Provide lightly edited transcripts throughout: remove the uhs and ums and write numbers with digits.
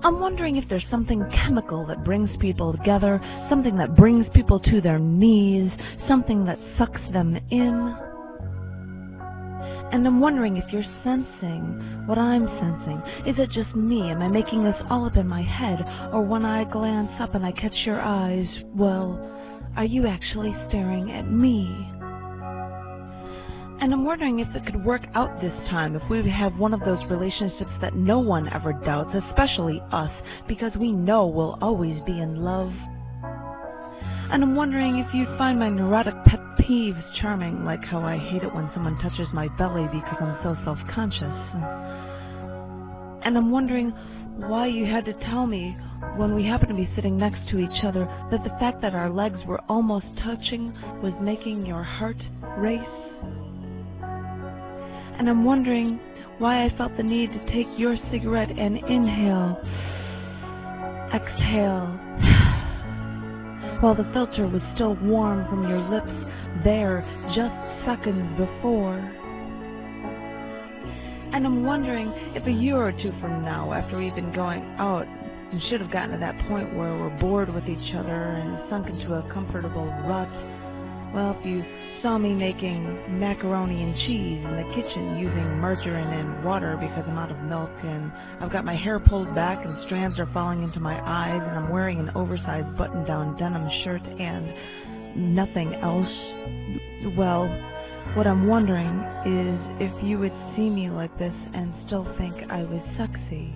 I'm wondering if there's something chemical that brings people together, something that brings people to their knees, something that sucks them in. And I'm wondering if you're sensing what I'm sensing. Is it just me? Am I making this all up in my head? Or when I glance up and I catch your eyes, well, are you actually staring at me? And I'm wondering if it could work out this time, if we have one of those relationships that no one ever doubts, especially us, because we know we'll always be in love. And I'm wondering if you'd find my neurotic pet peeves charming, like how I hate it when someone touches my belly because I'm so self-conscious. And I'm wondering why you had to tell me, when we happened to be sitting next to each other, that the fact that our legs were almost touching was making your heart race. And I'm wondering why I felt the need to take your cigarette and inhale, exhale, while the filter was still warm from your lips there just seconds before. And I'm wondering if a year or two from now, after we've been going out and should have gotten to that point where we're bored with each other and sunk into a comfortable rut, well, if you saw me making macaroni and cheese in the kitchen using margarine and water because I'm out of milk, and I've got my hair pulled back and strands are falling into my eyes, and I'm wearing an oversized button-down denim shirt and nothing else, well, what I'm wondering is if you would see me like this and still think I was sexy.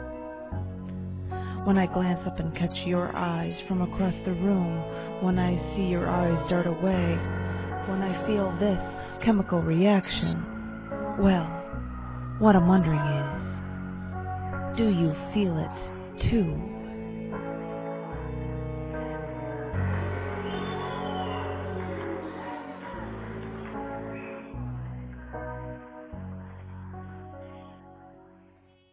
When I glance up and catch your eyes from across the room, when I see your eyes dart away, when I feel this chemical reaction, well, what I'm wondering is, do you feel it too?